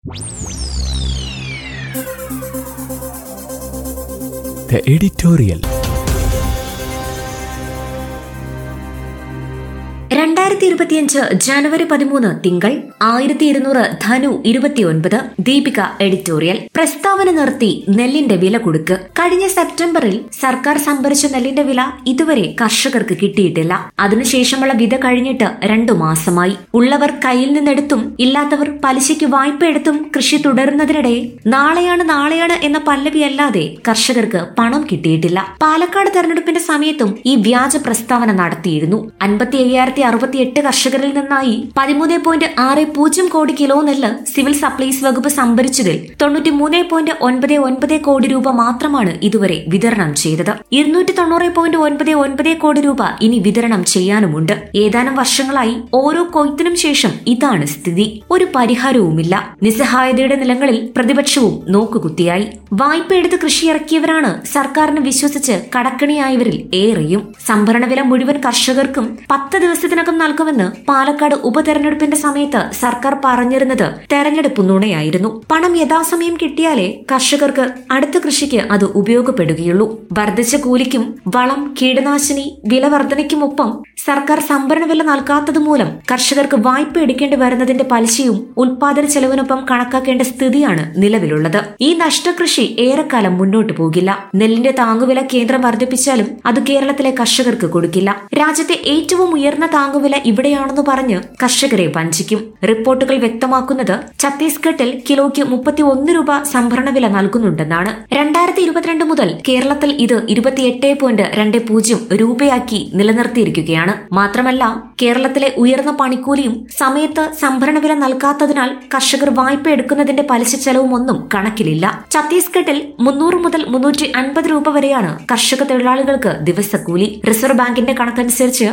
The editorial. 2025 ജനുവരി 13 തിങ്കൾ 1200 ധനു 29 Deepika editorial. പ്രസ്താവന നിർത്തി നെല്ലിന്റെ വില കൊടുക്ക്. കഴിഞ്ഞ സെപ്റ്റംബറിൽ സർക്കാർ സംഭരിച്ച നെല്ലിന്റെ വില ഇതുവരെ കർഷകർക്ക് കിട്ടിയിട്ടില്ല. അതിനുശേഷമുള്ള വിത കഴിഞ്ഞിട്ട് 2 മാസമായി. ഉള്ളവർ കയ്യിൽ നിന്നെടുത്തും ഇല്ലാത്തവർ പലിശയ്ക്ക് വായ്പ എടുത്തും കൃഷി തുടരുന്നതിനിടെ നാളെയാണ് എന്ന പല്ലവിയല്ലാതെ കർഷകർക്ക് പണം കിട്ടിയിട്ടില്ല. പാലക്കാട് തെരഞ്ഞെടുപ്പിന്റെ സമയത്തും ഈ വ്യാജ പ്രസ്താവന നടത്തിയിരുന്നു. 55,068 കർഷകരിൽ നിന്നായി 13.60 കോടി കിലോ നെല്ല് സിവിൽ സപ്ലൈസ് വകുപ്പ് സംഭരിച്ചതിൽ 93.99 കോടി രൂപ മാത്രമാണ് ഇതുവരെ വിതരണം ചെയ്തത്. 290.99 കോടി രൂപ ഇനി വിതരണം ചെയ്യാനുമുണ്ട്. ഏതാനും വർഷങ്ങളായി ഓരോ കൊയ്ത്തിനും ശേഷം ഇതാണ് സ്ഥിതി. ഒരു പരിഹാരവുമില്ല. നിസ്സഹായതയുടെ നിലങ്ങളിൽ പ്രതിപക്ഷവും നോക്കുകുത്തിയായി. വായ്പ എടുത്ത് കൃഷി ഇറക്കിയവരാണ് സർക്കാരിനെ വിശ്വസിച്ച് കടക്കണിയായവരിൽ ഏറെയും. സംഭരണ വില മുഴുവൻ കർഷകർക്കും 10 ദിവസത്തിനകം നൽകുമെന്ന് പാലക്കാട് ഉപതെരഞ്ഞെടുപ്പിന്റെ സമയത്ത് സർക്കാർ പറഞ്ഞിരുന്നത് തെരഞ്ഞെടുപ്പ് നുണയായിരുന്നു. പണം യഥാസമയം കിട്ടിയാലേ കർഷകർക്ക് അടുത്ത കൃഷിക്ക് അത് ഉപയോഗപ്പെടുകയുള്ളൂ. വർദ്ധിച്ച കൂലിക്കും വളം, കീടനാശിനി വില വർധനയ്ക്കുമൊപ്പം സർക്കാർ സംഭരണ വില നൽകാത്തതുമൂലം കർഷകർക്ക് വായ്പ എടുക്കേണ്ടി വരുന്നതിന്റെ പലിശയും ഉൽപാദന ചെലവിനൊപ്പം കണക്കാക്കേണ്ട സ്ഥിതിയാണ് നിലവിലുള്ളത്. ഈ നഷ്ടകൃഷി ഏറെക്കാലം മുന്നോട്ട് പോകില്ല. നെല്ലിന്റെ താങ്ങുവില കേന്ദ്രം വർദ്ധിപ്പിച്ചാലും അത് കേരളത്തിലെ കർഷകർക്ക് കൊടുക്കില്ല. രാജ്യത്തെ ഏറ്റവും ഉയർന്ന താങ്ങുവില ഇവിടെയാണെന്ന് പറഞ്ഞ് കർഷകരെ വഞ്ചിക്കും. റിപ്പോർട്ടുകൾ വ്യക്തമാക്കുന്നത് ഛത്തീസ്ഗഡിൽ കിലോയ്ക്ക് 31 രൂപ സംഭരണ വില നൽകുന്നുണ്ടെന്നാണ്. 2022 മുതൽ കേരളത്തിൽ ഇത് 28.20 രൂപയാക്കി നിലനിർത്തിയിരിക്കുകയാണ്. മാത്രമല്ല, കേരളത്തിലെ ഉയർന്ന പണിക്കൂലിയും സമയത്ത് സംഭരണ വില നൽകാത്തതിനാൽ കർഷകർ വായ്പ എടുക്കുന്നതിന്റെ പലിശ ചെലവും ഒന്നും കണക്കിലില്ല. ഛത്തീസ്ഗഡിൽ 300 മുതൽ 350 രൂപ വരെയാണ് കർഷക തൊഴിലാളികൾക്ക് ദിവസക്കൂലി. റിസർവ് ബാങ്കിന്റെ കണക്കനുസരിച്ച്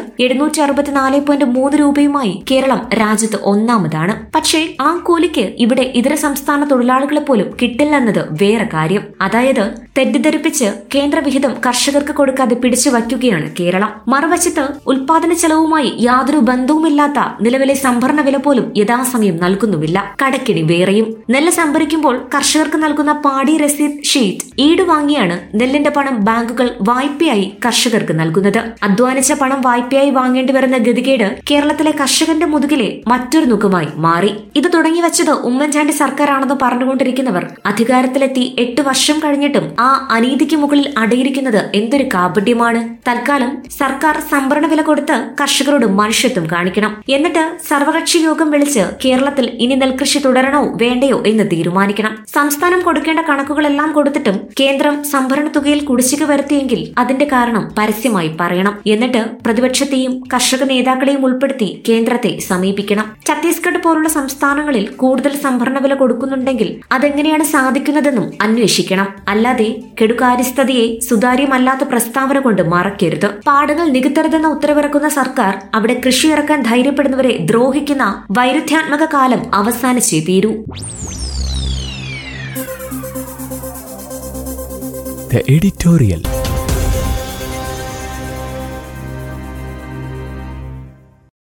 764.3 രൂപയുമായി കേരളം രാജ്യത്ത് ഒന്നാമതാണ്. പക്ഷേ ആ കൂലിക്ക് ഇവിടെ ഇതര സംസ്ഥാന തൊഴിലാളികളെ പോലും കിട്ടില്ലെന്നത് വേറെ കാര്യം. അതായത് തെറ്റിദ്ധരിപ്പിച്ച് കേന്ദ്ര വിഹിതം കർഷകർക്ക് കൊടുക്കാതെ പിടിച്ചു വയ്ക്കുകയാണ് കേരളം. മറുവശത്ത് ഉൽപാദന ചെലവുമായി യാതൊരു ബന്ധവുമില്ലാത്ത നിലവിലെ സംഭരണ വില പോലും യഥാസമയം നൽകുന്നുമില്ല. കടക്കിണി വേറെയും. നെല്ല് സംഭരിക്കുമ്പോൾ കർഷകർക്ക് നൽകുന്ന പാടി രസീത് ഷീറ്റ് ഈടുവാങ്ങിയാണ് നെല്ലിന്റെ പണം ബാങ്കുകൾ വായ്പയായി കർഷകർക്ക് നൽകുന്നത്. അധ്വാനിച്ച പണം വായ്പയായി വാങ്ങേണ്ടി വരുന്ന ഗതികേട് കേരളത്തിലെ കർഷകന്റെ മുതുകിലെ മറ്റൊരു നുഖമായി മാറി. ഇത് തുടങ്ങി വെച്ചത് ഉമ്മൻചാണ്ടി സർക്കാരാണെന്ന് പറഞ്ഞുകൊണ്ടിരിക്കുന്നവർ അധികാരത്തിലെത്തി 8 വർഷം കഴിഞ്ഞിട്ടും ആ അനീതിക്ക് മുകളിൽ അടയിരിക്കുന്നത് എന്തൊരു കാപട്യമാണ്. തൽക്കാലം സർക്കാർ സംഭരണ വില കൊടുത്ത് കർഷകരോട് മനുഷ്യത്വം കാണിക്കണം. എന്നിട്ട് സർവകക്ഷി യോഗം വിളിച്ച് കേരളത്തിൽ ഇനി നെൽകൃഷി തുടരണോ വേണ്ടയോ എന്ന് തീരുമാനിക്കണം. സംസ്ഥാനം കൊടുക്കേണ്ട കണക്കുകളെല്ലാം കൊടുത്തിട്ടും കേന്ദ്രം സംഭരണ തുകയിൽ കുടിശ്ശിക വരുത്തിയെങ്കിൽ അതിന്റെ കാരണം പരസ്യമായി പറയണം. എന്നിട്ട് പ്രതിപക്ഷത്തെയും കർഷക നേതാക്കളെയും ഉൾപ്പെടുത്തി കേന്ദ്രത്തെ സമീപിക്കണം. ഛത്തീസ്ഗഡ് പോലുള്ള സംസ്ഥാനങ്ങളിൽ കൂടുതൽ സംഭരണ വില കൊടുക്കുന്നുണ്ടെങ്കിൽ അതെങ്ങനെയാണ് സാധിക്കുന്നതെന്നും അന്വേഷിക്കണം. അല്ലാതെ കെടുകാര്യസ്ഥതയെ സുതാര്യമല്ലാത്ത പ്രസ്താവന കൊണ്ട് മറക്കരുത്. പാടങ്ങൾ നികുത്തരുതെന്ന ഉത്തരവിറക്കുന്ന സർക്കാർ അവിടെ കൃഷി ഇറക്കാൻ ധൈര്യപ്പെടുന്നവരെ ദ്രോഹിക്കുന്ന വൈരുദ്ധ്യാത്മക കാലം അവസാനിച്ചേ തീരൂ. The editorial.